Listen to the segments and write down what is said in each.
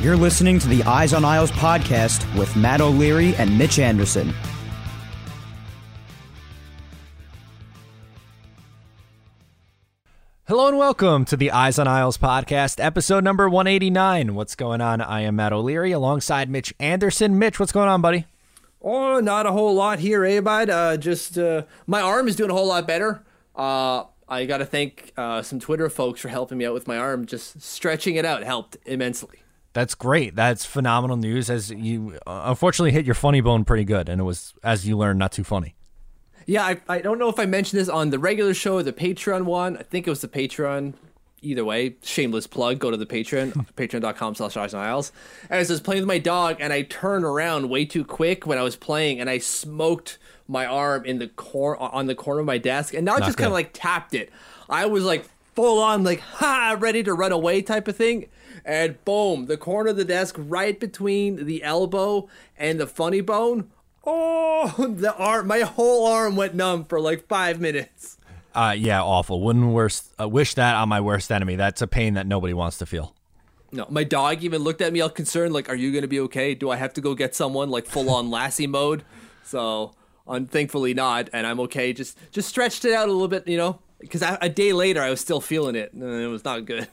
You're listening to the Eyes on Isles podcast with Matt O'Leary and Mitch Anderson. Hello and welcome to the Eyes on Isles podcast, episode number 189. What's going on? I am Matt O'Leary alongside Mitch Anderson. Mitch, what's going on, buddy? Oh, not a whole lot here, bud? My arm is doing a whole lot better. I got to thank some Twitter folks for helping me out with my arm. Just stretching it out helped immensely. That's great. That's phenomenal news, as you unfortunately hit your funny bone pretty good, and it was, as you learned, not too funny. Yeah, I don't know if I mentioned this on the regular show or the Patreon one. I think it was the Patreon. Either way, shameless plug, go to the Patreon, patreon.com/EyesOnIsles. And I was playing with my dog, and I turned around way too quick when I was playing, and I smoked my arm in the on the corner of my desk, and now I just kind of like tapped it. I was like full on like, ready to run away type of thing. And boom, the corner of the desk right between the elbow and the funny bone. Oh, my whole arm went numb for like 5 minutes. Yeah, awful. Wouldn't wish that on my worst enemy. That's a pain that nobody wants to feel. No, my dog even looked at me all concerned, like, are you going to be okay? Do I have to go get someone, like full on Lassie mode? So, thankfully not, and I'm okay. Just stretched it out a little bit, because a day later I was still feeling it, and it was not good.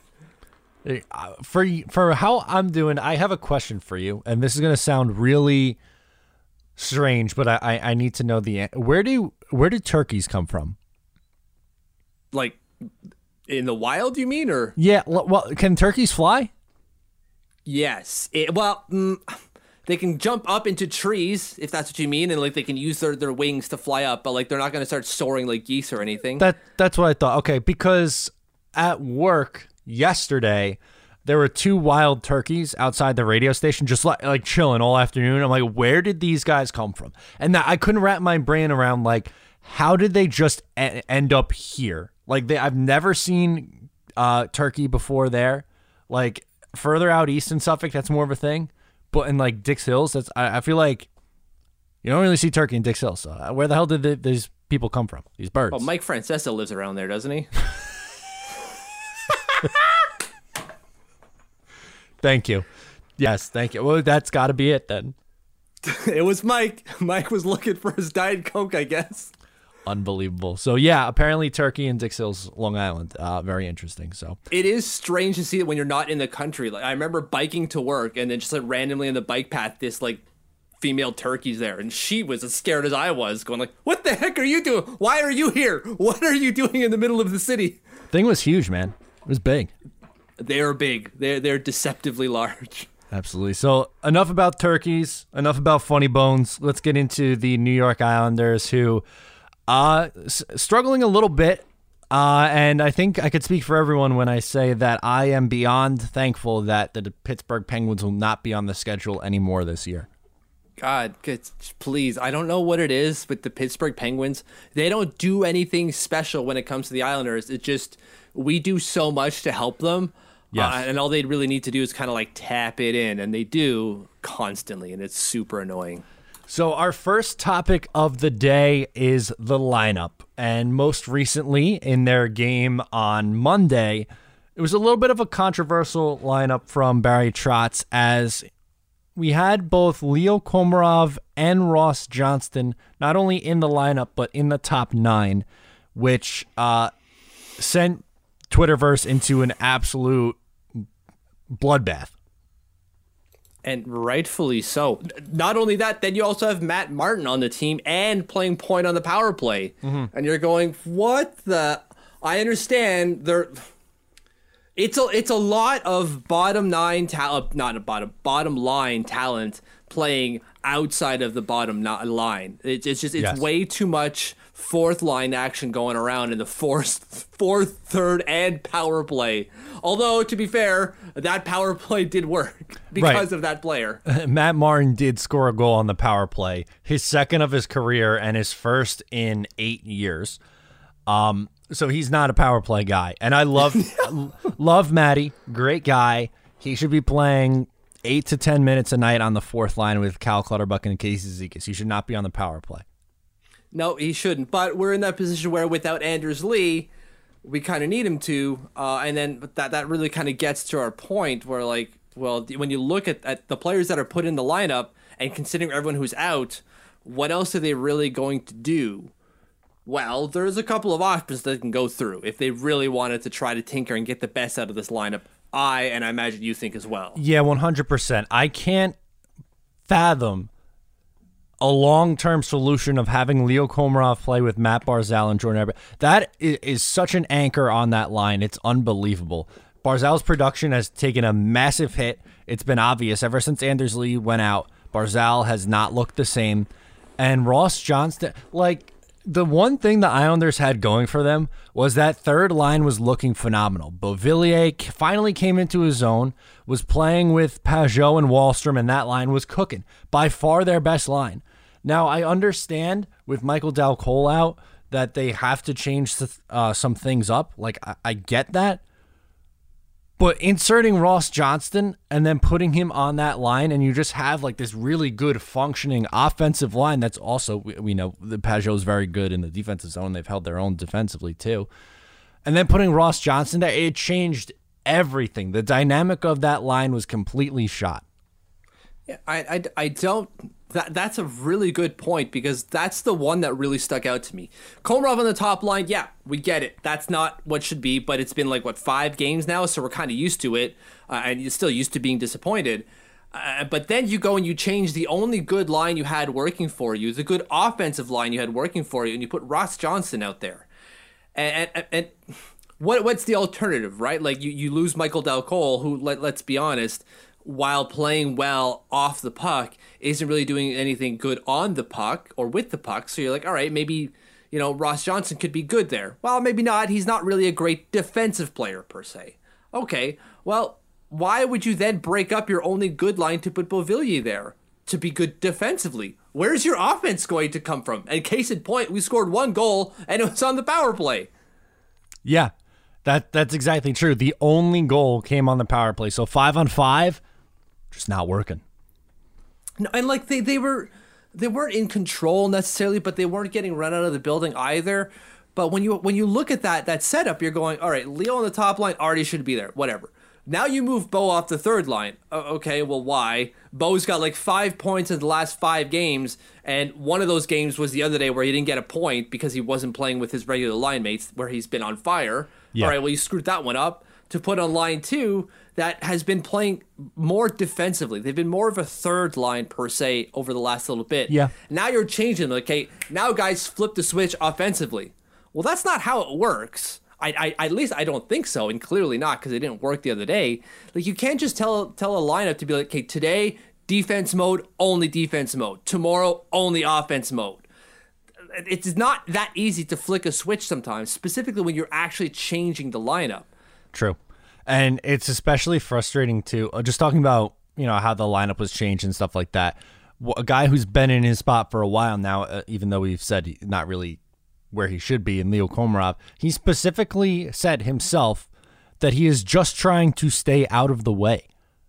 For how I'm doing, I have a question for you, and this is going to sound really strange, but I need to know where do turkeys come from? Like in the wild, you mean, or? Yeah, well, can turkeys fly? Yes. They can jump up into trees, if that's what you mean, and like they can use their wings to fly up, but like they're not going to start soaring like geese or anything. That's what I thought. Okay, because at work yesterday, there were 2 wild turkeys outside the radio station, just like chilling all afternoon. I'm like, where did these guys come from? And I couldn't wrap my brain around, like, how did they just end up here? Like, I've never seen turkey before there. Like, further out east in Suffolk, that's more of a thing. But in, like, Dix Hills, I feel like you don't really see turkey in Dix Hills. So where the hell did these people come from, these birds? Well, Mike Francesa lives around there, doesn't he? Thank you. Yes, thank you. Well, that's got to be it then. It was Mike. Mike was looking for his Diet Coke, I guess. Unbelievable. So yeah, apparently turkey in Dix Hills, Long Island. Very interesting. So it is strange to see it when you're not in the country. Like, I remember biking to work, and then just like randomly on the bike path, this like female turkey's there, and she was as scared as I was, going like, "What the heck are you doing? Why are you here? What are you doing in the middle of the city?" Thing was huge, man. It was big. They are big. They're deceptively large. Absolutely. So enough about turkeys, enough about funny bones. Let's get into the New York Islanders, who struggling a little bit. And I think I could speak for everyone when I say that I am beyond thankful that the Pittsburgh Penguins will not be on the schedule anymore this year. God, please. I don't know what it is with the Pittsburgh Penguins. They don't do anything special when it comes to the Islanders. It's just we do so much to help them. Yes. And all they really need to do is kind of like tap it in, and they do constantly, and it's super annoying. So our first topic of the day is the lineup. And most recently in their game on Monday, it was a little bit of a controversial lineup from Barry Trotz, as we had both Leo Komarov and Ross Johnston not only in the lineup, but in the top 9, which sent Twitterverse into an absolute bloodbath. And rightfully so. Not only that, then you also have Matt Martin on the team and playing point on the power play. Mm-hmm. And you're going, what the... I understand it's a lot of bottom line talent, bottom line talent playing outside of the bottom line. It's way too much fourth line action going around in the fourth, third, and power play. Although, to be fair, that power play did work because of that player. Matt Martin did score a goal on the power play, his second of his career and his first in 8 years. So he's not a power play guy. And I love Matty, great guy. He should be playing 8 to 10 minutes a night on the fourth line with Cal Clutterbuck and Casey Zizekas. He should not be on the power play. No, he shouldn't. But we're in that position where without Anders Lee, we kind of need him to. And then that really kind of gets to our point where, like, Well, when you look at the players that are put in the lineup and considering everyone who's out, what else are they really going to do? Well, there's a couple of options that can go through if they really wanted to try to tinker and get the best out of this lineup. And I imagine you think as well. Yeah, 100%. I can't fathom a long-term solution of having Leo Komarov play with Matt Barzal and Jordan Eberle. That is such an anchor on that line. It's unbelievable. Barzal's production has taken a massive hit. It's been obvious ever since Anders Lee went out. Barzal has not looked the same. And Ross Johnston, like, the one thing the Islanders had going for them was that third line was looking phenomenal. Beauvillier finally came into his zone, was playing with Pajot and Wahlstrom, and that line was cooking. By far their best line. Now, I understand with Michael Dal Colle out that they have to change some things up. Like, I get that. But inserting Ross Johnston and then putting him on that line, and you just have like this really good functioning offensive line that's also, we know the Pajot's very good in the defensive zone. They've held their own defensively too. And then putting Ross Johnston there, it changed everything. The dynamic of that line was completely shot. Yeah, I don't. That's a really good point because that's the one that really stuck out to me. Komarov on the top line, yeah, we get it. That's not what should be, but it's been like, 5 games now, so we're kind of used to it, and you're still used to being disappointed. But then you go and you change the only good line you had working for you, the good offensive line you had working for you, and you put Ross Johnston out there. And what's the alternative, right? Like, you lose Michael Dal Colle, who, let's be honest, while playing well off the puck, isn't really doing anything good on the puck or with the puck. So you're like, all right, maybe, Ross Johnston could be good there. Well, maybe not. He's not really a great defensive player per se. Okay, well, why would you then break up your only good line to put Beauvillier there to be good defensively? Where's your offense going to come from? And case in point, we scored 1 goal and it was on the power play. Yeah, that's exactly true. The only goal came on the power play. So 5-on-5, just not working. No, and like they weren't in control necessarily, but they weren't getting run out of the building either. But when you look at that setup, you're going, all right, Leo on the top line already should be there, whatever. Now you move Bo off the third line. Okay, well, why? Bo's got like 5 points in the last 5 games, and one of those games was the other day where he didn't get a point because he wasn't playing with his regular line mates, where he's been on fire. Yeah. All right, well, you screwed that one up to put on line 2 that has been playing more defensively. They've been more of a third line per se over the last little bit. Yeah. Now you're changing them. Okay, now guys flip the switch offensively. Well, that's not how it works. I at least I don't think so, and clearly not because it didn't work the other day. Like, you can't just tell a lineup to be like, okay, today defense mode, only defense mode. Tomorrow, only offense mode. It's not that easy to flick a switch sometimes, specifically when you're actually changing the lineup. True. And it's especially frustrating too, just talking about, how the lineup was changed and stuff like that. A guy who's been in his spot for a while now, even though we've said not really where he should be, in Leo Komarov, he specifically said himself that he is just trying to stay out of the way.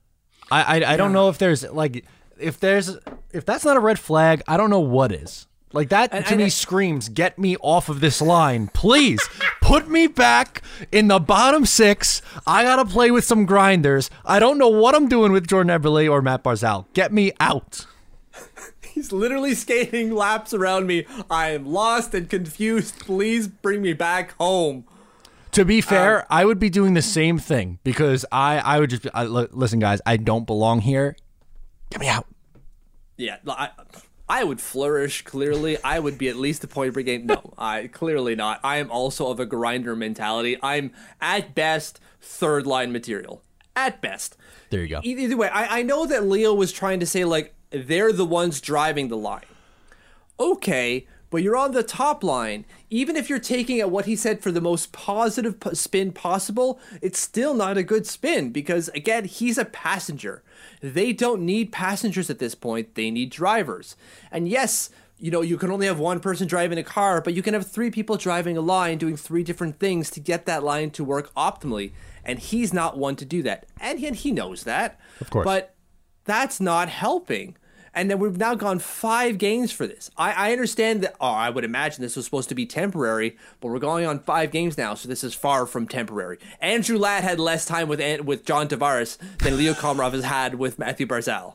I don't know if there's like, if that's not a red flag, I don't know what is. Like, that to me screams, get me off of this line. Please put me back in the bottom 6. I got to play with some grinders. I don't know what I'm doing with Jordan Eberle or Matt Barzal. Get me out. He's literally skating laps around me. I am lost and confused. Please bring me back home. To be fair, I would be doing the same thing because I would just listen, guys, I don't belong here. Get me out. Yeah, I would flourish, clearly. I would be at least a point per game. No, clearly not. I am also of a grinder mentality. I'm, at best, third line material. At best. There you go. Either way, I know that Leo was trying to say, like, they're the ones driving the line. Okay, but you're on the top line. Even if you're taking at what he said for the most positive spin possible, it's still not a good spin because, again, he's a passenger. They don't need passengers at this point. They need drivers. And yes, you can only have one person driving a car, but you can have 3 people driving a line doing 3 different things to get that line to work optimally. And he's not one to do that. And he knows that. Of course. But that's not helping. And then we've now gone 5 games for this. I understand that, I would imagine this was supposed to be temporary, but we're going on 5 games now, so this is far from temporary. Andrew Ladd had less time with John Tavares than Leo Komarov has had with Matthew Barzal.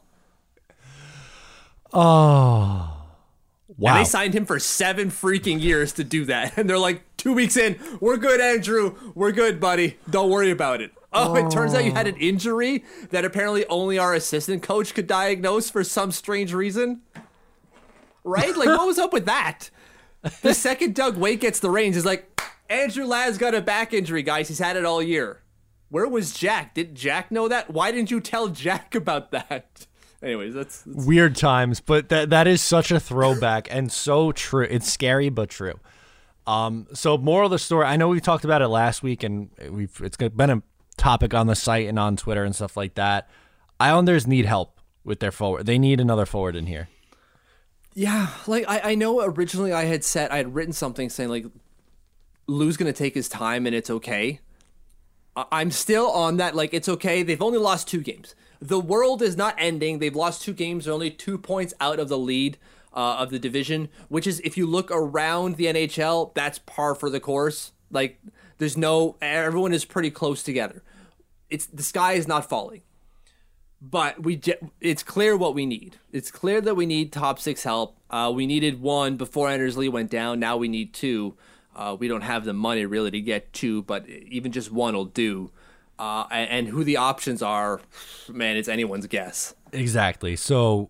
Oh. Wow. And they signed him for 7 freaking years to do that. And they're like, 2 weeks in, we're good, Andrew. We're good, buddy. Don't worry about it. Oh, it turns out you had an injury that apparently only our assistant coach could diagnose for some strange reason. Right? Like, what was up with that? The second Doug Weight gets the reins, is like, Andrew Ladd's got a back injury, guys. He's had it all year. Where was Jack? Did Jack know that? Why didn't you tell Jack about that? Anyways, that's weird times, but that is such a throwback and so true. It's scary, but true. So moral of the story, I know we talked about it last week, and it's been a topic on the site and on Twitter and stuff like that. Islanders need help with their forward. They need another forward in here. Yeah, like I know originally I had written something saying like Lou's going to take his time and it's okay. I'm still on that, like, it's okay. They've only lost 2 games. The world is not ending. They've lost 2 games. They're only 2 points out of the lead of the division, which is, if you look around the NHL, that's par for the course. Like, everyone is pretty close together. The sky is not falling. But it's clear what we need. It's clear that we need top 6 help. We needed 1 before Anders Lee went down. Now we need 2. We don't have the money really to get 2, but even just 1 will do. And who the options are, man, it's anyone's guess. Exactly. So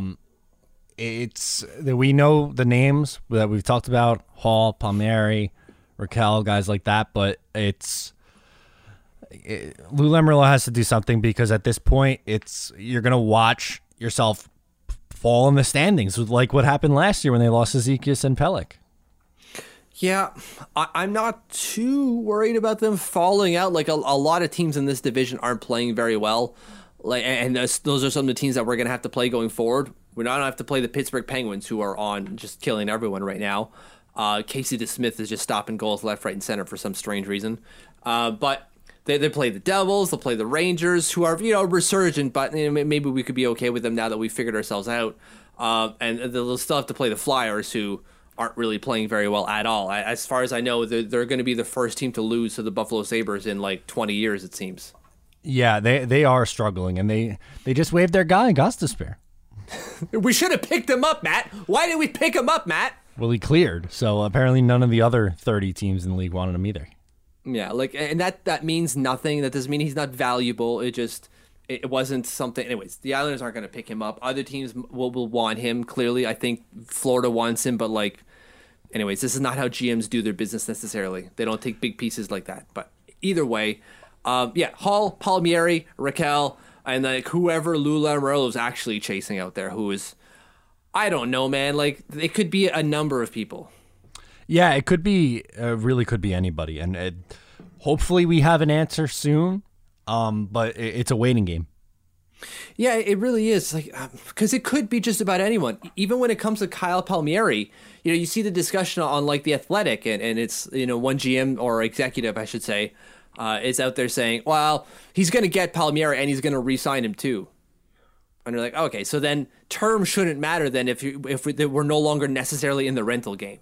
it's that we know the names that we've talked about: Hall, Palmieri, Raquel, guys like that. But Lou Lamoriello has to do something, because at this point, you're gonna watch yourself fall in the standings, like what happened last year when they lost Zizekias and Pelech. Yeah, I'm not too worried about them falling out. Like, a lot of teams in this division aren't playing very well. And those are some of the teams that we're going to have to play going forward. We're not going to have to play the Pittsburgh Penguins, who are on just killing everyone right now. Casey DeSmith is just stopping goals left, right, and center for some strange reason. But they play the Devils, they'll play the Rangers, who are, resurgent, but maybe we could be okay with them now that we figured ourselves out. And they'll still have to play the Flyers, who aren't really playing very well at all. As far as I know, they're going to be the first team to lose to the Buffalo Sabres in like 20 years, it seems. Yeah, they are struggling, and they just waived their guy, Gostisbehere. We should have picked him up, Matt. Why did we pick him up, Matt? Well, he cleared, so apparently none of the other 30 teams in the league wanted him either. Yeah, and that means nothing. That doesn't mean he's not valuable. It wasn't something. Anyways, the Islanders aren't going to pick him up. Other teams will want him, clearly. I think Florida wants him, but anyways, this is not how GMs do their business necessarily. They don't take big pieces like that. But either way, Hall, Palmieri, Raquel, and whoever Lou Lamoriello is actually chasing out there, who is, I don't know, man. Like, it could be a number of people. Yeah, it could be, really could be anybody. And hopefully we have an answer soon. But it's a waiting game. Yeah, it really is. Like, because it could be just about anyone. Even when it comes to Kyle Palmieri, you see the discussion on like The Athletic, and it's, one GM or executive, I should say, is out there saying, well, he's going to get Palmieri and he's going to re-sign him too. And you're like, okay, so then term shouldn't matter then if we're no longer necessarily in the rental game.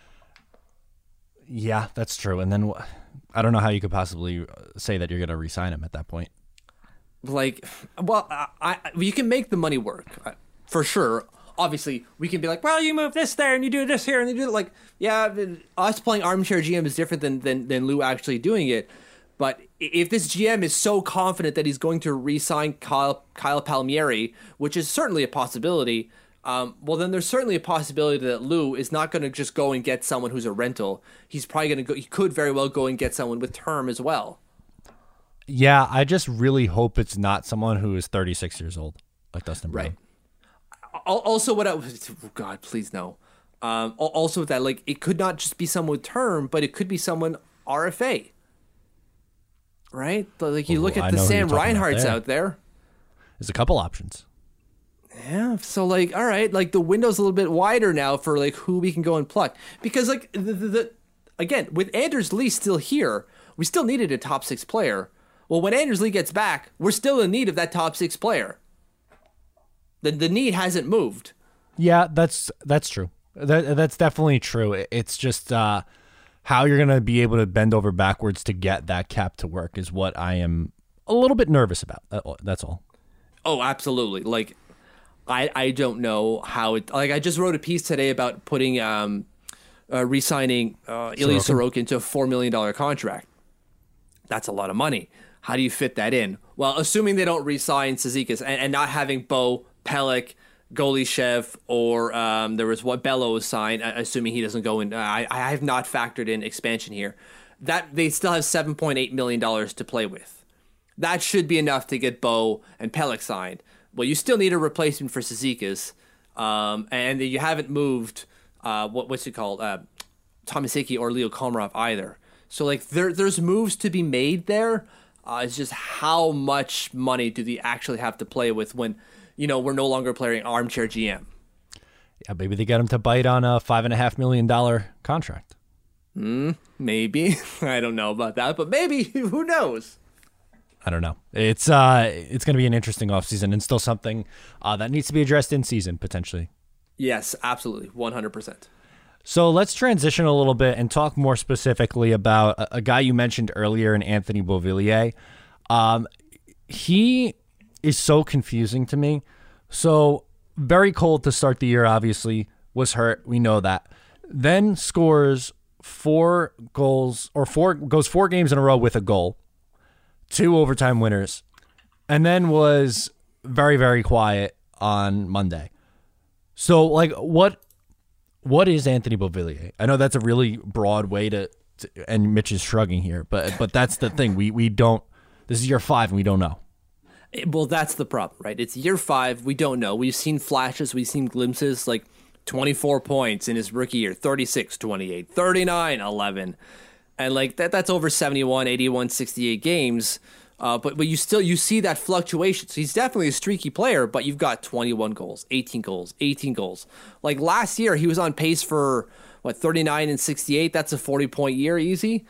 Yeah, that's true. And then I don't know how you could possibly say that you're going to re-sign him at that point. Like, well, you can make the money work, for sure. Obviously, we can be like, well, you move this there and you do this here and you do it. Like, yeah, us playing armchair GM is different than Lou actually doing it. But if this GM is so confident that he's going to re-sign Kyle Palmieri, which is certainly a possibility, well, then there's certainly a possibility that Lou is not going to just go and get someone who's a rental. He's probably going to go. He could very well go and get someone with term as well. Yeah, I just really hope it's not someone who is 36 years old, like Dustin Brown. Right. Also, God, please no. Also, that like it could not just be someone with term, but it could be someone RFA. Right? Like you look at the Sam Reinharts out there. There's a couple options. Yeah, so like, all right, like the window's a little bit wider now for like who we can go and pluck, because like again, with Anders Lee still here, we still needed a top 6 player. Well, when Anders Lee gets back, we're still in need of that top 6 player. The need hasn't moved. Yeah, that's true. That's definitely true. It's just how you're going to be able to bend over backwards to get that cap to work is what I am a little bit nervous about. That's all. Oh, absolutely. Like, I don't know how it. Like, I just wrote a piece today about putting re-signing Ilya Sorokin into a $4 million contract. That's a lot of money. How do you fit that in? Well, assuming they don't re-sign Cizikas and not having Bo, Pelech, Golishev, or there was what Bello was signed, assuming he doesn't go in. I have not factored in expansion here. That they still have $7.8 million to play with. That should be enough to get Bo and Pelech signed. Well, you still need a replacement for Cizikas, and you haven't moved what's it called, Thomas Hickey or Leo Komarov either. So like there's moves to be made there. It's just how much money do they actually have to play with when, we're no longer playing armchair GM. Yeah, maybe they get him to bite on a $5.5 million contract. Maybe. I don't know about that, but maybe. Who knows? I don't know. It's going to be an interesting offseason and still something that needs to be addressed in season potentially. Yes, absolutely. 100%. So let's transition a little bit and talk more specifically about a guy you mentioned earlier in Anthony Beauvillier. He is so confusing to me. So very cold to start the year, obviously, was hurt. We know that. Then scores 4 goals goes 4 games in a row with a goal, 2 overtime winners, and then was very, very quiet on Monday. So like what is Anthony Beauvillier? I know that's a really broad way to and Mitch is shrugging here, but that's the thing. We don't. This is year 5 and we don't know. Well, that's the problem, right? It's year 5. We don't know. We've seen flashes. We've seen glimpses, like 24 points in his rookie year, 36, 28, 39, 11. And like that's over 71, 81, 68 games. But you see that fluctuation. So he's definitely a streaky player, but you've got 21 goals, 18 goals, 18 goals. Like last year, he was on pace for 39 and 68. That's a 40-point year easy.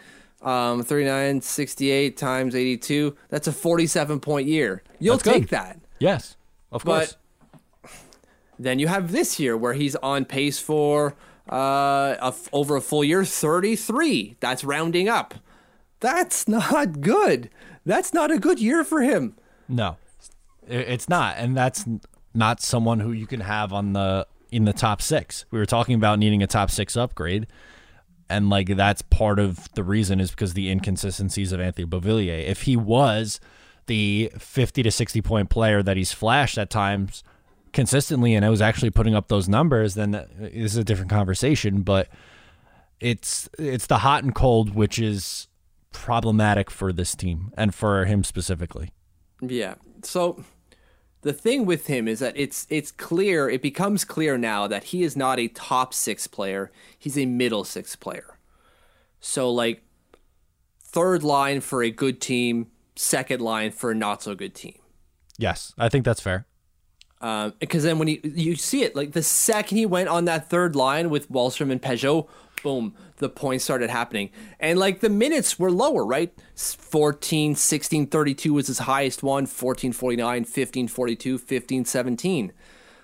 39, 68 times 82. That's a 47-point year. You'll take that. Yes, of course. But then you have this year where he's on pace for over a full year, 33. That's rounding up. That's not good. That's not a good year for him. No, it's not. And that's not someone who you can have in the top 6. We were talking about needing a top 6 upgrade. And like that's part of the reason is because the inconsistencies of Anthony Beauvillier. If he was the 50 to 60 point player that he's flashed at times consistently and I was actually putting up those numbers, then this is a different conversation. But it's the hot and cold, which is problematic for this team and for him specifically. Yeah. So the thing with him is that it's clear, it becomes clear now that he is not a top 6 player. He's a middle 6 player. So like 3rd line for a good team, 2nd line for a not so good team. Yes, I think that's fair. Because then when you see it, like the second he went on that 3rd line with Wallstrom and Peugeot, boom, the points started happening. And like the minutes were lower, right? 14, 16, 32 was his highest one, 14, 49, 15, 42, 15, 17.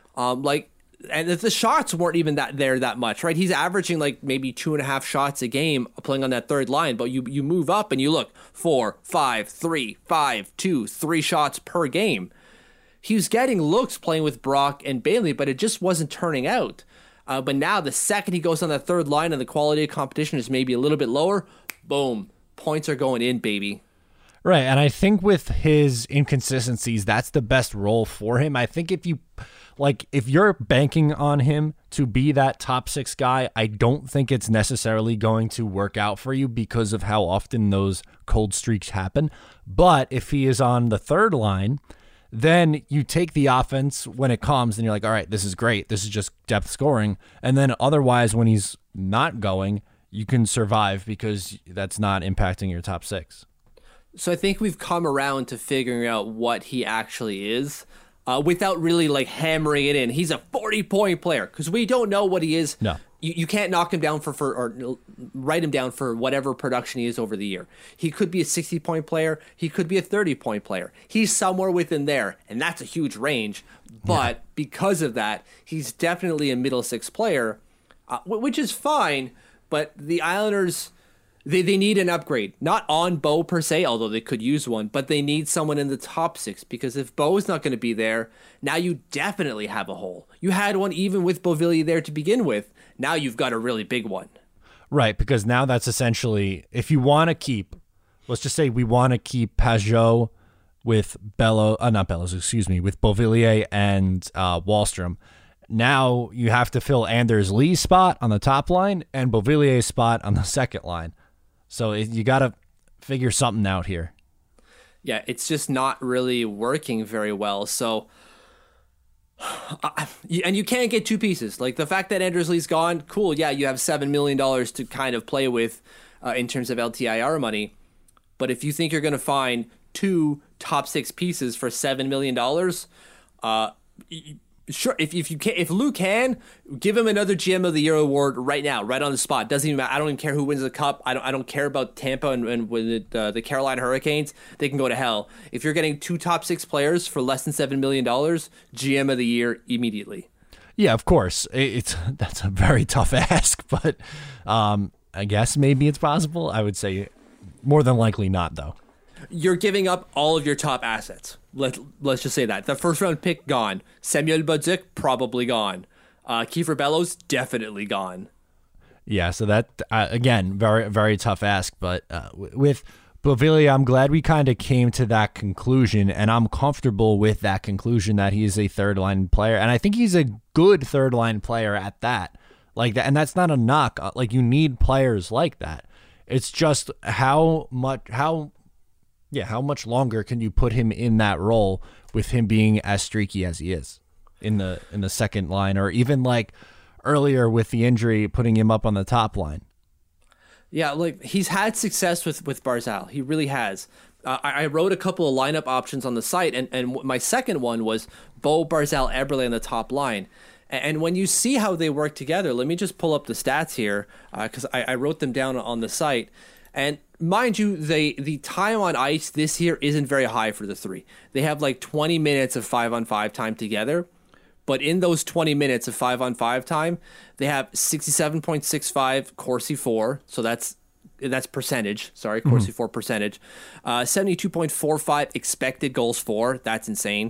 And the shots weren't even that much, right? He's averaging like maybe 2.5 shots a game playing on that 3rd line, but you move up and you look 4, 5, 3, 5, 2, 3 shots per game. He was getting looks playing with Brock and Bailey, but it just wasn't turning out. But now the second he goes on that 3rd line and the quality of competition is maybe a little bit lower, boom, points are going in, baby. Right, and I think with his inconsistencies, that's the best role for him. I think if you're banking on him to be that top 6 guy, I don't think it's necessarily going to work out for you because of how often those cold streaks happen. But if he is on the 3rd line, then you take the offense when it comes and you're like, all right, this is great. This is just depth scoring. And then otherwise, when he's not going, you can survive because that's not impacting your top 6. So I think we've come around to figuring out what he actually is without really like hammering it in. He's a 40-point player because we don't know what he is you can't knock him down for or write him down for whatever production he is over the year. He could be a 60-point player. He could be a 30-point player. He's somewhere within there, and that's a huge range. But because of that, he's definitely a middle six player, which is fine. But the Islanders, they need an upgrade. Not on Bo per se, although they could use one, but they need someone in the top six, because if Bo's not going to be there, now you definitely have a hole. You had one even with Beauvillier there to begin with. Now you've got a really big one. Right, because now that's essentially, if you want to keep, let's just say we want to keep Pajot with with Beauvillier and Wahlstrom. Now you have to fill Anders Lee's spot on the top line and Beauvillier's spot on the second line. So you got to figure something out here. Yeah, it's just not really working very well. So, and you can't get two pieces. Like the fact that Anders Lee's gone, cool. Yeah, you have $7 million to kind of play with in terms of LTIR money. But if you think you're going to find two top six pieces for $7 million, sure. If Lou can, give him another GM of the Year award right now, right on the spot. Doesn't even matter. I don't even care who wins the cup. I don't care about Tampa and with the Carolina Hurricanes. They can go to hell. If you're getting two top six players for less than $7 million, GM of the Year immediately. Yeah, of course. That's a very tough ask, but I guess maybe it's possible. I would say more than likely not, though. You're giving up all of your top assets. Let's just say that. The first round pick, gone. Samuel Bolduc, probably gone. Kiefer Bellows, definitely gone. Yeah, so that, again, very, very tough ask. But with Beauvillier, I'm glad we kind of came to that conclusion, and I'm comfortable with that conclusion that he is a third-line player. And I think he's a good third-line player at that. Like that, and that's not a knock. Like, you need players like that. It's just how much longer can you put him in that role with him being as streaky as he is in the second line, or even like earlier with the injury, putting him up on the top line? Yeah, like he's had success with Barzal. He really has. I wrote a couple of lineup options on the site, and my second one was Bo, Barzal, Eberle on the top line. And when you see how they work together, let me just pull up the stats here, because I wrote them down on the site. And mind you, the time on ice this year isn't very high for the three. They have like 20 minutes of 5-on-5 time together. But in those 20 minutes of 5-on-5 time, they have 67.65 Corsi 4. So that's percentage. Sorry, Corsi 4 percentage. 72.45 expected goals for. That's insane.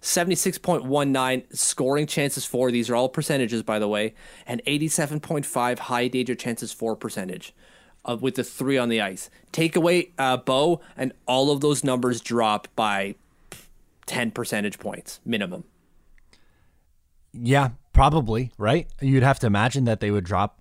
76.19 scoring chances for. These are all percentages, by the way. And 87.5 high danger chances for percentage. With the three on the ice. Take away Bo, and all of those numbers drop by 10 percentage points minimum. Yeah, probably, right? You'd have to imagine that they would drop.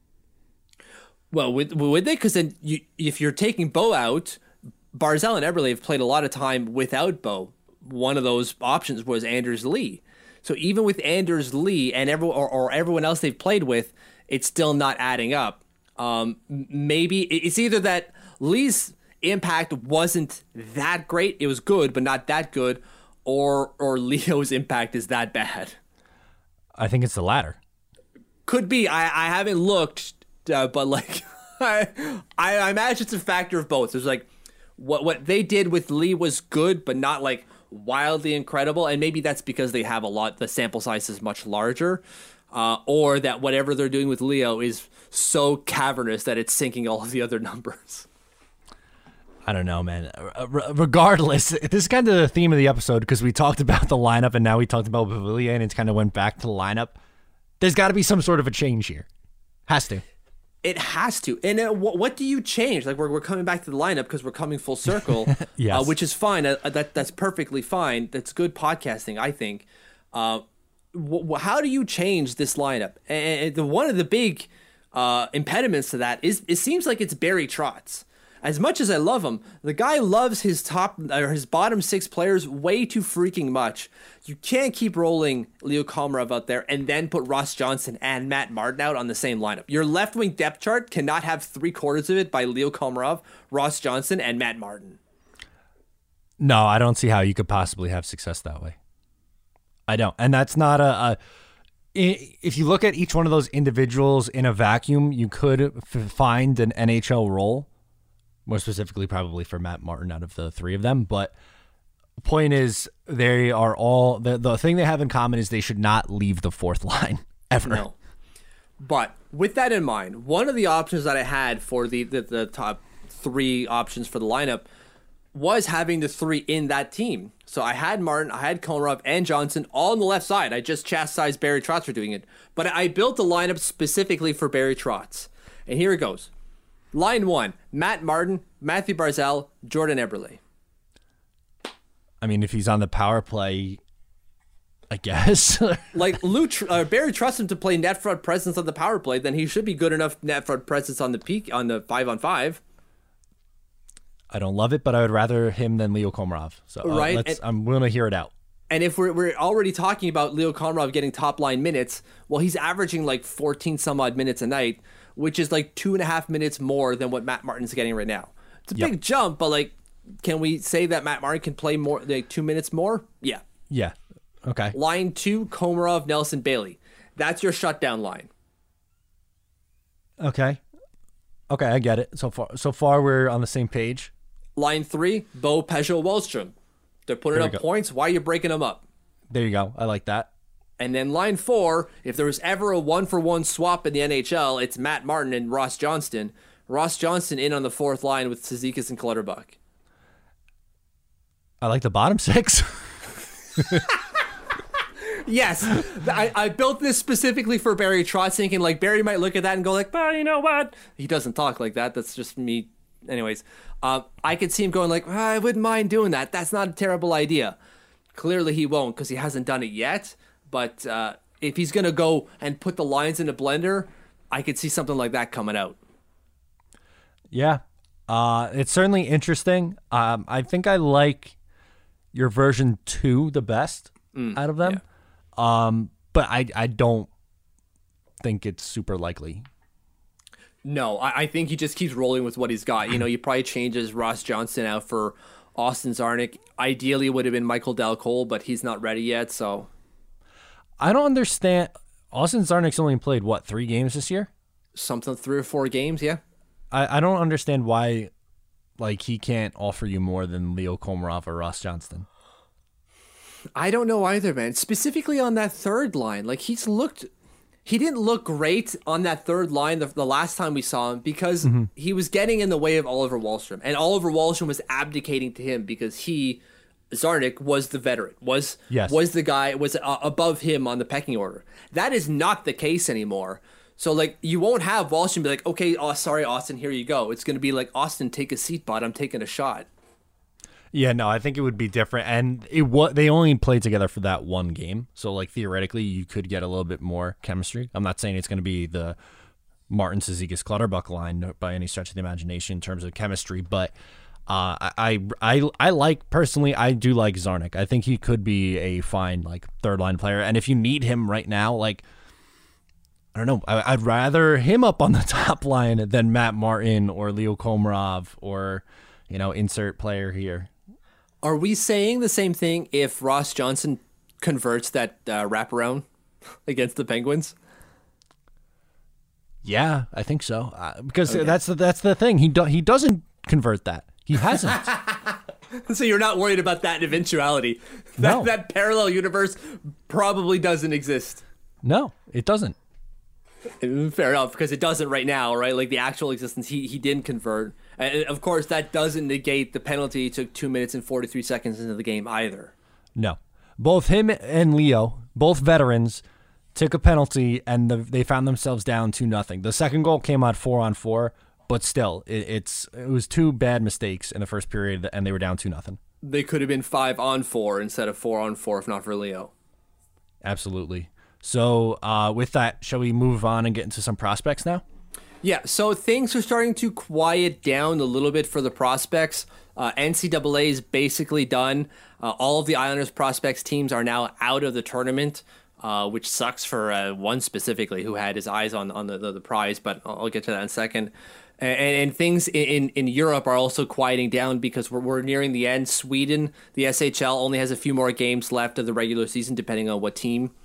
Well, would they? Because then if you're taking Bo out, Barzal and Eberle have played a lot of time without Bo. One of those options was Anders Lee. So even with Anders Lee and everyone else they've played with, it's still not adding up. Maybe it's either that Lee's impact wasn't that great, it was good, but not that good, or Leo's impact is that bad. I think it's the latter. Could be. I haven't looked, but like I imagine it's a factor of both. There's like what they did with Lee was good, but not like wildly incredible, and maybe that's because they have the sample size is much larger. Or that whatever they're doing with Leo is so cavernous that it's sinking all of the other numbers. I don't know, man. Regardless, this is kind of the theme of the episode, because we talked about the lineup and now we talked about Beauvillier, and it's kind of went back to the lineup. There's got to be some sort of a change here. Has to. It has to. And what do you change? Like we're coming back to the lineup because we're coming full circle, yes. Which is fine. That's perfectly fine. That's good podcasting, I think. How do you change this lineup? And one of the big impediments to that is it seems like it's Barry Trotz. As much as I love him, the guy loves his bottom six players way too freaking much. You can't keep rolling Leo Komarov out there and then put Ross Johnston and Matt Martin out on the same lineup. Your left wing depth chart cannot have 3/4 of it by Leo Komarov, Ross Johnston, and Matt Martin. No, I don't see how you could possibly have success that way. I don't. And that's not if you look at each one of those individuals in a vacuum, you could find an NHL role, more specifically probably for Matt Martin out of the three of them. But point is, they are all the thing they have in common is they should not leave the fourth line ever. No. But with that in mind, one of the options that I had for the top three options for the lineup was having the three in that team. So I had Martin, I had Komarov, and Johnson all on the left side. I just chastised Barry Trotz for doing it. But I built the lineup specifically for Barry Trotz. And here it goes. Line 1, Matt Martin, Matthew Barzal, Jordan Eberle. I mean, if he's on the power play, I guess. Like Barry trusts him to play net front presence on the power play, then he should be good enough net front presence on the peak on the 5-on-5. I don't love it, but I would rather him than Leo Komarov. So right. I'm willing to hear it out. And if we're already talking about Leo Komarov getting top line minutes, well, he's averaging like 14 some odd minutes a night, which is like 2.5 minutes more than what Matt Martin's getting right now. It's a big jump, but like, can we say that Matt Martin can play more, like 2 minutes more? Yeah. Yeah. Okay. Line 2, Komarov, Nelson, Bailey. That's your shutdown line. Okay, I get it. So far we're on the same page. Line 3, Bo, Peugeot, Wallstrom. They're putting up points. Why are you breaking them up? There you go. I like that. And then line 4, if there was ever a 1-for-1 swap in the NHL, it's Matt Martin and Ross Johnston. Ross Johnston in on the fourth line with Cizikas and Clutterbuck. I like the bottom 6. Yes, I built this specifically for Barry Trotz, thinking like Barry might look at that and go like, "But you know what? He doesn't talk like that. That's just me." Anyways, I could see him going like, "I wouldn't mind doing that. That's not a terrible idea." Clearly, he won't because he hasn't done it yet. But if he's gonna go and put the lines in a blender, I could see something like that coming out. Yeah, it's certainly interesting. I think I like your version 2 the best out of them. Yeah. But I don't think it's super likely. No, I think he just keeps rolling with what he's got. You know, he probably changes Ross Johnston out for Austin Czarnik. Ideally, it would have been Michael Del Cole, but he's not ready yet, so. I don't understand. Austin Czarnik's only played, 3 games this year? Something, 3 or 4 games, yeah. I don't understand why, he can't offer you more than Leo Komarov or Ross Johnston. I don't know either, man. Specifically on that third line, he didn't look great on that third line the last time we saw him because he was getting in the way of Oliver Wahlstrom, and Oliver Wahlstrom was abdicating to him because Czarnik was the veteran, was the guy, was above him on the pecking order. That is not the case anymore. So you won't have Wahlstrom be like, okay, sorry, Austin, here you go. It's going to be like, Austin, take a seat, bud. I'm taking a shot. Yeah, no, I think it would be different, and they only played together for that one game, so theoretically you could get a little bit more chemistry. I'm not saying it's going to be the Martin Cizikas Clutterbuck line by any stretch of the imagination in terms of chemistry, but I like personally, I do like Czarnik. I think he could be a fine third line player, and if you need him right now, I don't know, I'd rather him up on the top line than Matt Martin or Leo Komarov or insert player here. Are we saying the same thing if Ross Johnston converts that wraparound against the Penguins? Yeah, I think so. Because that's the thing. He doesn't convert that. He hasn't. So you're not worried about that eventuality. No. That parallel universe probably doesn't exist. No, it doesn't. Fair enough, because it doesn't right now, right? The actual existence, he didn't convert. And of course, that doesn't negate the penalty. He took 2 minutes and 43 seconds into the game either. No. Both him and Leo, both veterans, took a penalty, and they found themselves down 2-0. The second goal came out 4-on-4, but still, it was 2 bad mistakes in the first period, and they were down 2-0. They could have been 5-on-4 instead of 4-on-4 if not for Leo. Absolutely. So with that, shall we move on and get into some prospects now? Yeah, so things are starting to quiet down a little bit for the prospects. NCAA is basically done. All of the Islanders prospects teams are now out of the tournament, which sucks for one specifically who had his eyes on the prize, but I'll get to that in a second. And things in Europe are also quieting down because we're nearing the end. Sweden, the SHL, only has a few more games left of the regular season, depending on what team.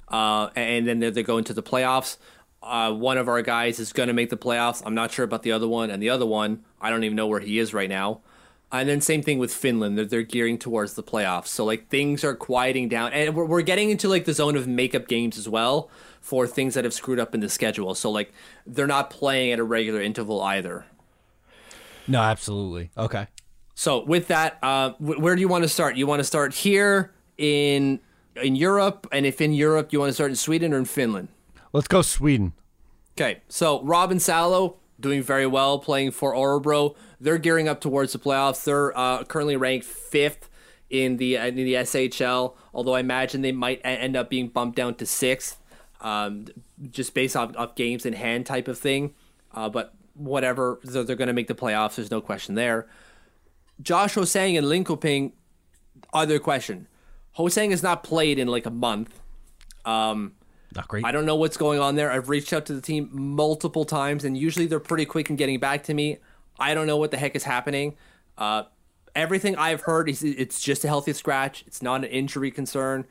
and then they're going to the playoffs. One of our guys is going to make the playoffs. I'm not sure about the other one, and the other one, I don't even know where he is right now. And then same thing with Finland. They're gearing towards the playoffs. So, like, things are quieting down. And we're getting into, like, the zone of makeup games as well for things that have screwed up in the schedule. So, like, they're not playing at a regular interval either. No, absolutely. Okay. So, with that, where do you want to start? You want to start here in Europe? And if in Europe, you want to start in Sweden or in Finland? Let's go Sweden. Okay. So, Robin Salo doing very well, playing for Örebro. They're gearing up towards the playoffs. They're currently ranked 5th in the SHL, although I imagine they might end up being bumped down to 6th, just based off games in hand type of thing. But whatever, they're going to make the playoffs. There's no question there. Josh Hosang and Linköping, other question. Hosang has not played in like a month. Not great. I don't know what's going on there. I've reached out to the team multiple times, and usually they're pretty quick in getting back to me. I don't know what the heck is happening. Everything I've heard is it's just a healthy scratch. It's not an injury concern.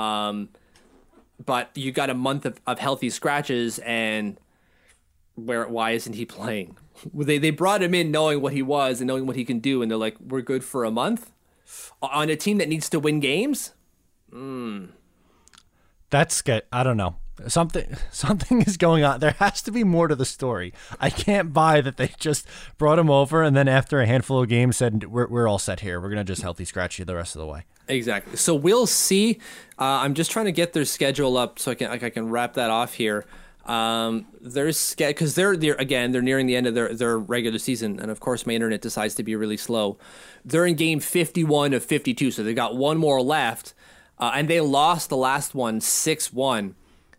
But you got a month of healthy scratches, and why isn't he playing? They brought him in knowing what he was and knowing what he can do, and they're like, we're good for a month? On a team that needs to win games? That's good. I don't know. Something is going on. There has to be more to the story. I can't buy that they just brought him over and then after a handful of games said, we're all set here. We're going to just healthy scratch you the rest of the way. Exactly. So we'll see. I'm just trying to get their schedule up so I can wrap that off here. Because they're nearing the end of their regular season, and of course my internet decides to be really slow. They're in game 51 of 52, so they got one more left, and they lost the last one 6-1.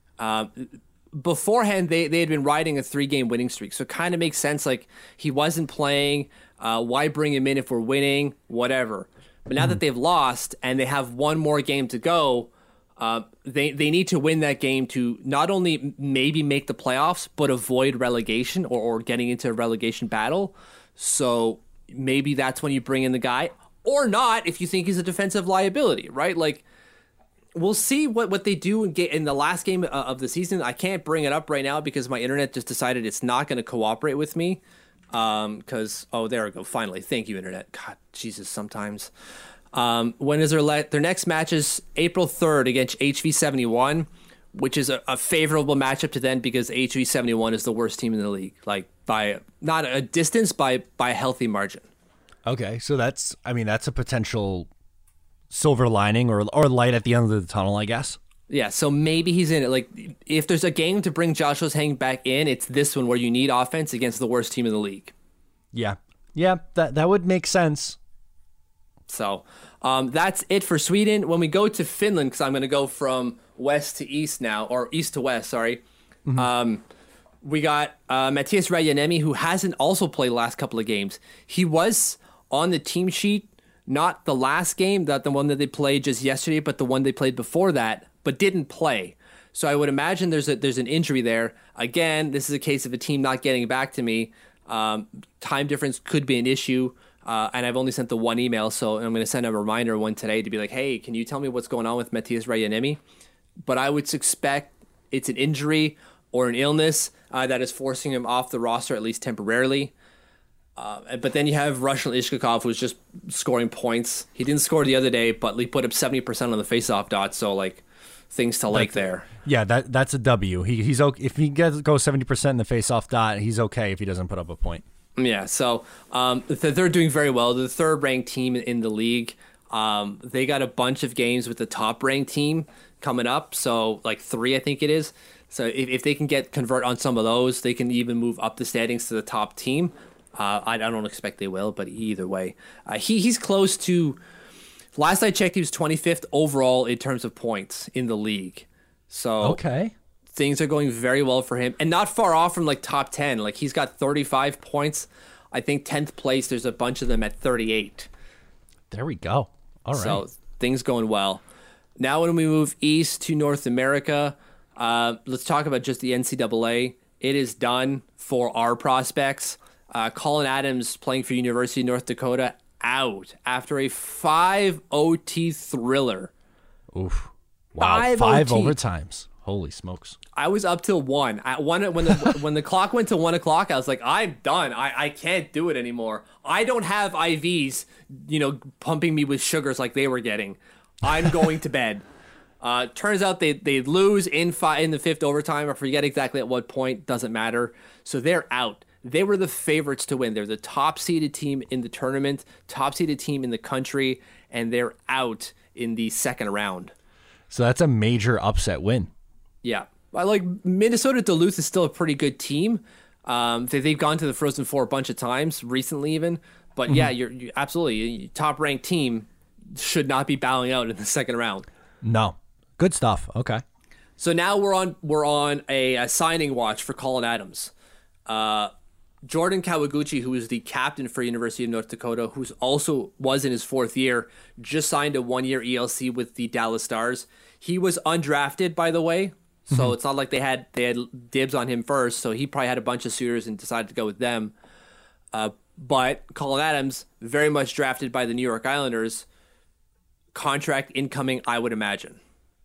Beforehand, they had been riding a 3-game winning streak, so it kind of makes sense. Like, he wasn't playing. Why bring him in if we're winning? Whatever. But now that they've lost and they have one more game to go, they need to win that game to not only maybe make the playoffs, but avoid relegation or getting into a relegation battle. So maybe that's when you bring in the guy, or not if you think he's a defensive liability, right? Like, we'll see what they do in the last game of the season. I can't bring it up right now because my internet just decided it's not going to cooperate with me. Because, there we go. Finally. Thank you, internet. God, Jesus, sometimes. When is their next match is April 3rd against HV71, which is a favorable matchup to them because HV71 is the worst team in the league. Like, by not a distance, by a healthy margin. Okay. So that's a potential silver lining or light at the end of the tunnel, I guess. Yeah, so maybe he's in it. Like, if there's a game to bring Josh Hosang back in, it's this one where you need offense against the worst team in the league. Yeah, that would make sense. So that's it for Sweden. When we go to Finland, because I'm going to go from west to east now, or east to west, sorry. Mm-hmm. We got Matthias Rajaniemi, who hasn't also played the last couple of games. He was on the team sheet. Not the last game, not the one that they played just yesterday, but the one they played before that, but didn't play. So I would imagine there's an injury there. Again, this is a case of a team not getting back to me. Time difference could be an issue, and I've only sent the one email, so I'm going to send a reminder one today to be like, hey, can you tell me what's going on with Matthias Rajaniemi? But I would suspect it's an injury or an illness that is forcing him off the roster, at least temporarily. But then you have Ruslan Ishkakov, who's just scoring points. He didn't score the other day, but he put up 70% on the faceoff dot. So, like, things to like there. Yeah, that's a W. He's okay if he goes 70% in the faceoff dot. He's okay if he doesn't put up a point. Yeah. So they're doing very well. They're the third-ranked team in the league. They got a bunch of games with the top-ranked team coming up. So, like 3, I think it is. So if they can convert on some of those, they can even move up the standings to the top team. I don't expect they will, but either way, he's close to. Last I checked, he was 25th overall in terms of points in the league. So okay, things are going very well for him, and not far off from like top 10. Like, he's got 35 points. I think 10th place. There's a bunch of them at 38. There we go. All right. So things going well. Now when we move east to North America, let's talk about just the NCAA. It is done for our prospects. Colin Adams, playing for University of North Dakota, out after a 5 OT thriller. Oof. Wow. 5 overtimes. Holy smokes. I was up till 1. At 1 when the clock went to 1 o'clock, I was like, I'm done. I can't do it anymore. I don't have IVs, pumping me with sugars like they were getting. I'm going to bed. Turns out they lose in the fifth overtime. I forget exactly at what point. Doesn't matter. So they're out. They were the favorites to win. They're the top seeded team in the tournament, top seeded team in the country, and they're out in the second round. So that's a major upset win. Yeah. Like Minnesota Duluth is still a pretty good team. They've gone to the Frozen Four a bunch of times recently even. But yeah, you're absolutely top ranked team should not be bowing out in the second round. No. Good stuff. Okay. So now we're on a signing watch for Colin Adams. Jordan Kawaguchi, who is the captain for University of North Dakota, who's also was in his fourth year, just signed a 1-year ELC with the Dallas Stars. He was undrafted, by the way, so it's not like they had dibs on him first. So he probably had a bunch of suitors and decided to go with them. But Colin Adams, very much drafted by the New York Islanders, contract incoming, I would imagine.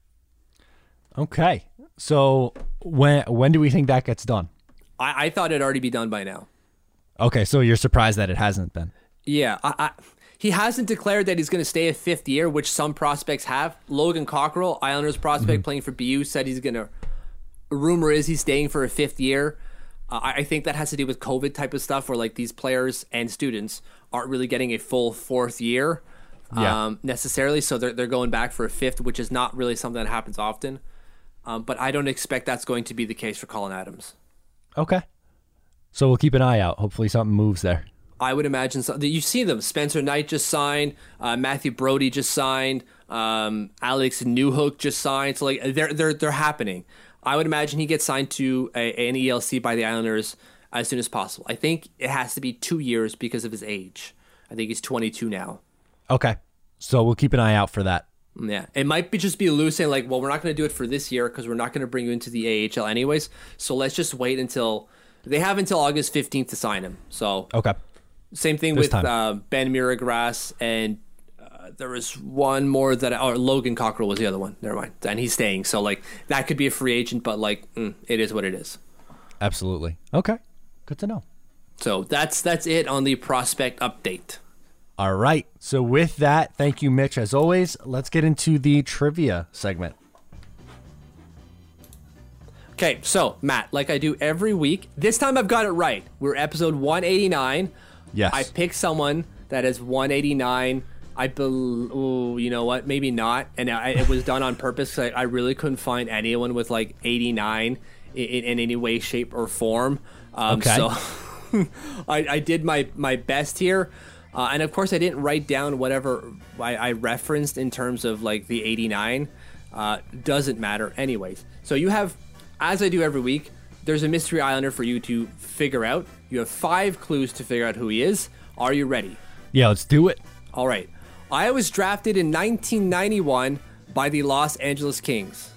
Okay. So when do we think that gets done? I thought it'd already be done by now. Okay, so you're surprised that it hasn't been. Yeah, he hasn't declared that he's going to stay a fifth year, which some prospects have. Logan Cockrell, Islanders prospect playing for BU, said he's going to. Rumor is he's staying for a fifth year. I think that has to do with COVID type of stuff, where like these players and students aren't really getting a full fourth year necessarily, so they're going back for a fifth, which is not really something that happens often. But I don't expect that's going to be the case for Colin Adams. Okay. So we'll keep an eye out. Hopefully something moves there. I would imagine so. You see them. Spencer Knight just signed. Matthew Brody just signed. Alex Newhook just signed. So like they're happening. I would imagine he gets signed to an ELC by the Islanders as soon as possible. I think it has to be 2 years because of his age. I think he's 22 now. Okay. So we'll keep an eye out for that. Yeah, it might just be loose saying like, well, we're not going to do it for this year because we're not going to bring you into the AHL anyways. So let's just wait until they have until August 15th to sign him. So okay, same thing with Ben Miragrass, and there was one more Logan Cockrell was the other one. Never mind, and he's staying. So like that could be a free agent, but like it is what it is. Absolutely. Okay, good to know. So that's it on the prospect update. All right. So with that, thank you, Mitch. As always, let's get into the trivia segment. Okay, so Matt, like I do every week, this time I've got it right. We're episode 189. Yes. I picked someone that is 189. You know what? Maybe not. And it was done on purpose because I really couldn't find anyone with like 89 in any way, shape, or form. Okay. So I did my best here. And of course, I didn't write down whatever I referenced in terms of like the 89. Doesn't matter anyways. So you have, as I do every week, there's a mystery Islander for you to figure out. You have 5 clues to figure out who he is. Are you ready? Yeah, let's do it. All right. I was drafted in 1991 by the Los Angeles Kings.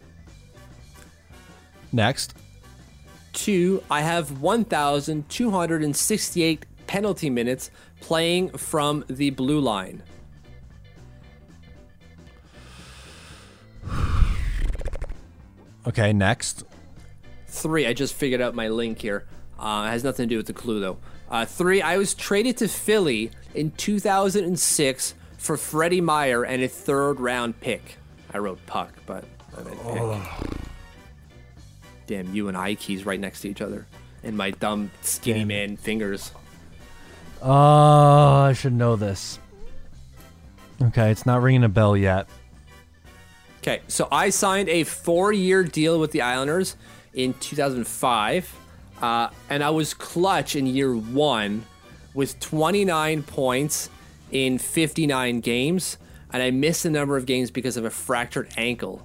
Next. 2, I have 1,268 penalty minutes playing from the blue line. Okay, next. 3, I just figured out my link here. It has nothing to do with the clue, though. 3, I was traded to Philly in 2006 for Freddie Meyer and a 3rd-round pick. I wrote puck, but I meant pick. Damn, you and I keys right next to each other. And my dumb, skinny man fingers. Oh, I should know this. Okay, it's not ringing a bell yet. Okay, so I signed a 4-year deal with the Islanders in 2005, and I was clutch in year 1 with 29 points in 59 games, and I missed a number of games because of a fractured ankle.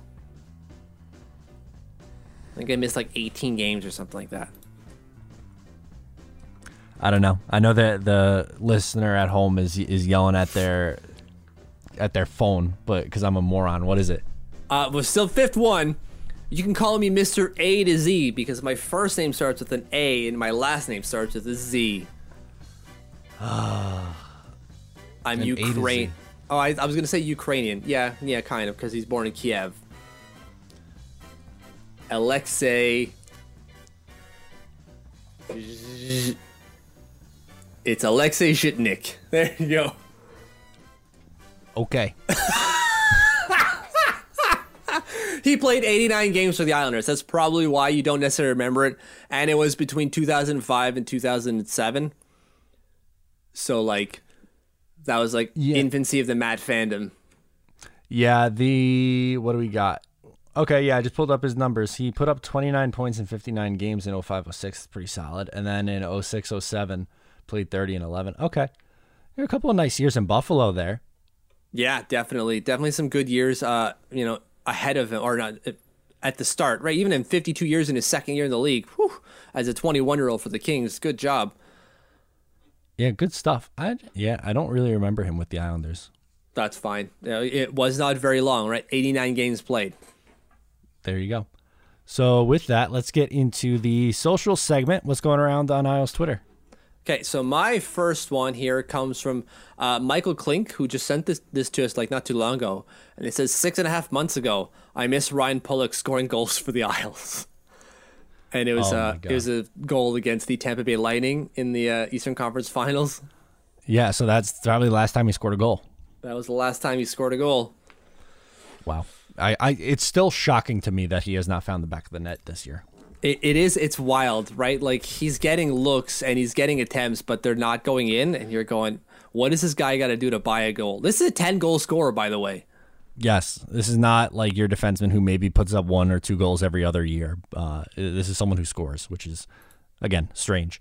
I think I missed like 18 games or something like that. I don't know. I know that the listener at home is yelling at their phone, but because I'm a moron. What is it? Well, still 5th one. You can call me Mr. A to Z because my first name starts with an A and my last name starts with a Z. I'm Ukrainian. Oh, I was going to say Ukrainian. Yeah, kind of, because he's born in Kiev. Alexei. It's Alexei Zhitnik. There you go. Okay. He played 89 games for the Islanders. That's probably why you don't necessarily remember it. And it was between 2005 and 2007. So, like, that was, like, infancy of the Matt fandom. Yeah, what do we got? Okay, yeah, I just pulled up his numbers. He put up 29 points in 59 games in 05-06. Pretty solid. And then in 06-07, played 30 and 11. Okay. There are a couple of nice years in Buffalo there. Yeah, definitely. Definitely some good years, ahead of him, or not at the start, right? Even in 52 years in his second year in the league, as a 21-year-old for the Kings, good job. Yeah, good stuff. I don't really remember him with the Islanders. That's fine. It was not very long, right? 89 games played. There you go. So with that, let's get into the social segment. What's going around on Isles Twitter? Okay, so my first one here comes from Michael Klink, who just sent this to us like not too long ago. And it says, 6.5 months ago, I missed Ryan Pulock scoring goals for the Isles. And it was a goal against the Tampa Bay Lightning in the Eastern Conference Finals. Yeah, so that's probably the last time he scored a goal. That was the last time he scored a goal. Wow. It's still shocking to me that he has not found the back of the net this year. It's wild, right? Like, he's getting looks and he's getting attempts, but they're not going in. And you're going, what does this guy got to do to buy a goal? This is a 10-goal scorer, by the way. Yes, this is not like your defenseman who maybe puts up 1 or 2 goals every other year. This is someone who scores, which is, again, strange.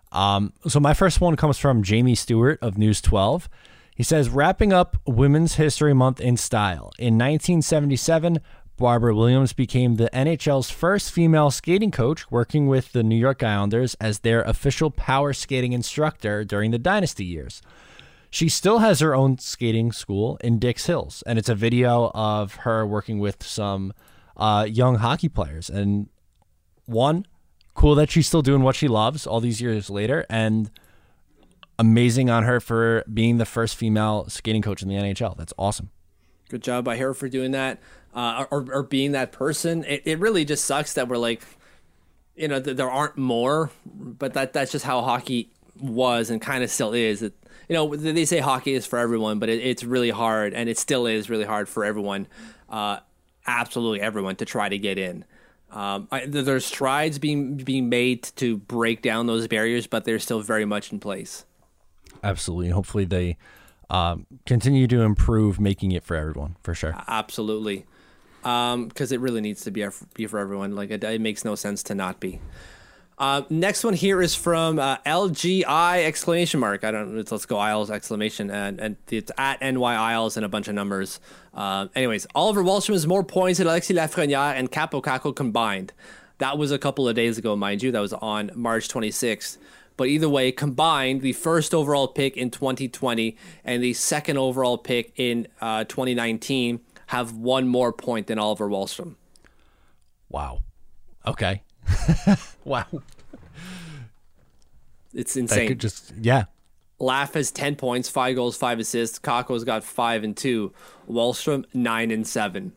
So my first one comes from Jamie Stewart of News 12. He says, wrapping up Women's History Month in style. In 1977, Barbara Williams became the NHL's first female skating coach, working with the New York Islanders as their official power skating instructor during the Dynasty years. She still has her own skating school in Dix Hills, and it's a video of her working with some young hockey players. And one, cool that she's still doing what she loves all these years later, and amazing on her for being the first female skating coach in the NHL. That's awesome. Good job by her for doing that, or being that person. It really just sucks that we're like, there aren't more, but that's just how hockey was and kind of still is. They say hockey is for everyone, but it's really hard, and it still is really hard for everyone, absolutely everyone, to try to get in. There's strides being made to break down those barriers, but they're still very much in place. Absolutely. Hopefully they continue to improve, making it for everyone, for sure. Absolutely. Because it really needs to be for everyone. Like, it makes no sense to not be. Next one here is from LGI exclamation mark. Let's go Isles exclamation, and it's at NY Isles and a bunch of numbers. Anyways, Oliver Wahlstrom has more points than Alexis Lafrenière and Kaapo Kakko combined. That was a couple of days ago, mind you. That was on March 26th. But either way, combined, the first overall pick in 2020 and the second overall pick in 2019 have one more point than Oliver Wahlstrom. Wow. Okay. Wow. It's insane. Laff has 10 points, 5 goals, 5 assists. Kakko's got 5 and 2. Wahlstrom 9 and 7.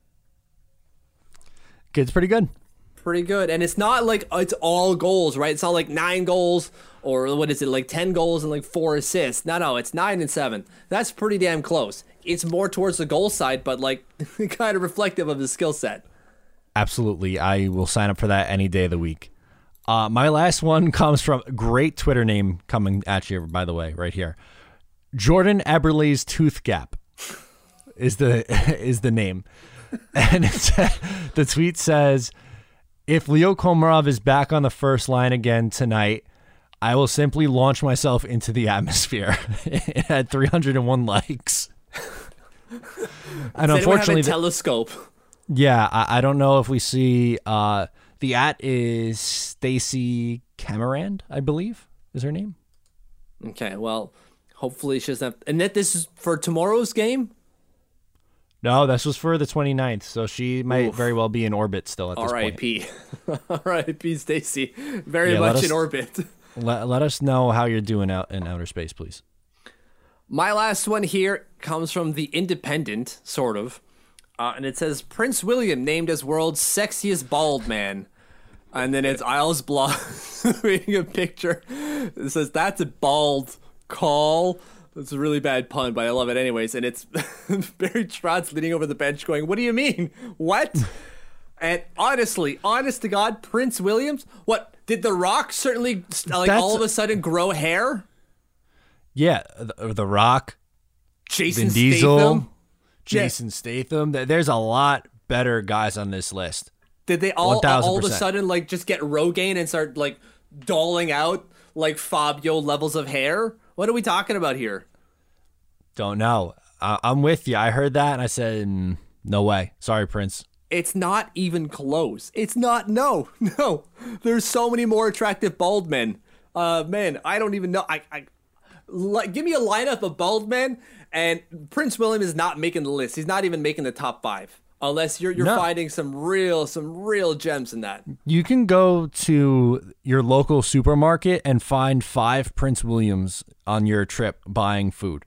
Kid's pretty good. Pretty good. And it's not like it's all goals, right? It's not like 9 goals or what is it, like 10 goals and like 4 assists. No, it's 9 and 7. That's pretty damn close. It's more towards the goal side, but like kind of reflective of his skill set. Absolutely. I will sign up for that any day of the week. My last one comes from great Twitter name coming at you, by the way, right here. Jordan Eberle's Tooth Gap is the name. And the tweet says, if Leo Komarov is back on the first line again tonight, I will simply launch myself into the atmosphere. It had 301 likes. And does unfortunately, have a telescope. Yeah, I don't know if we see. The @ is Stacy Camarand, I believe, is her name. Okay, well, hopefully she doesn't have. And this is for tomorrow's game? No, this was for the 29th, so she might very well be in orbit still at this R.I.P. R.I.P. Stacy. Very much in orbit. Let us know how you're doing out in outer space, please. My last one here comes from The Independent, sort of. And it says Prince William named as world's sexiest bald man. And then it's Isles blog reading a picture. It says that's a bald call. It's a really bad pun, but I love it anyways. And it's Barry Trotz leaning over the bench going, "What do you mean? What?" And honestly, honest to God, Prince Williams, what, did The Rock suddenly, all of a sudden grow hair? Yeah, The Rock, Jason Vin Diesel, Statham. Jason Statham. There's a lot better guys on this list. Did they all 1000%. of a sudden just get Rogaine and start doling out Fabio levels of hair? What are we talking about here? Don't know. I'm with you. I heard that and I said, no way. Sorry, Prince. It's not even close. It's not. No. There's so many more attractive bald men. Man, I don't even know. Give me a lineup of bald men, and Prince William is not making the list. He's not even making the top 5. Unless you're finding some real gems in that. You can go to your local supermarket and find 5 Prince Williams on your trip buying food.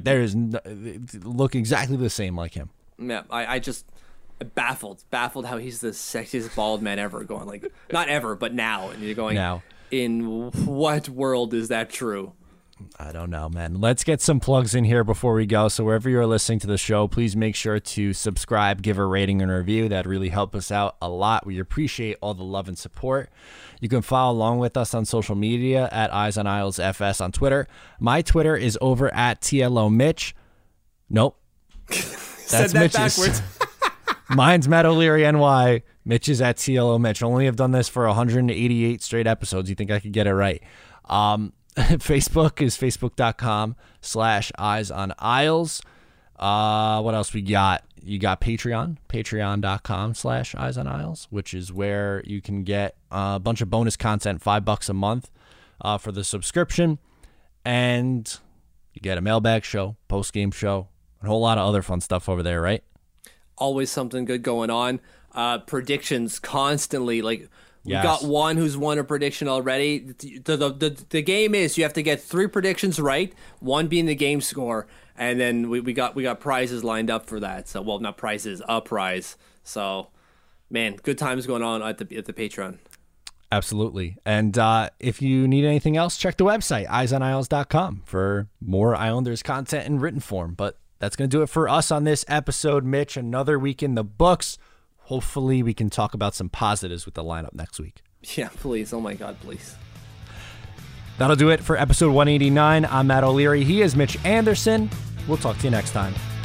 Look exactly the same like him. Yeah, I just baffled how he's the sexiest bald man ever. Going not ever, but now, and you're going now. In what world is that true? I don't know, man. Let's get some plugs in here before we go. So wherever you're listening to the show, please make sure to subscribe, give a rating and a review. That'd really help us out a lot. We appreciate all the love and support. You can follow along with us on social media at Eyes on Isles FS on Twitter. My Twitter is over at TLO Mitch. Nope. That's Mitch's. Backwards. Mine's Matt O'Leary NY. Mitch is at TLO Mitch. Only have done this for 188 straight episodes. You think I could get it right? Facebook is facebook.com/Eyes on Isles. What else we got? You got Patreon, patreon.com/Eyes on Isles, which is where you can get a bunch of bonus content, $5 a month for the subscription. And you get a mailbag show, post-game show, a whole lot of other fun stuff over there, right? Always something good going on. Predictions constantly, we got one who's won a prediction already. The game is you have to get 3 predictions right, one being the game score, and then we got prizes lined up for that. So, well, not prizes, a prize. So, man, good times going on at the Patreon. Absolutely. And if you need anything else, check the website, eyesoniles.com, for more Islanders content in written form. But that's going to do it for us on this episode, Mitch. Another week in the books. Hopefully we can talk about some positives with the lineup next week. Yeah, please. Oh, my God, please. That'll do it for episode 189. I'm Matt O'Leary. He is Mitch Anderson. We'll talk to you next time.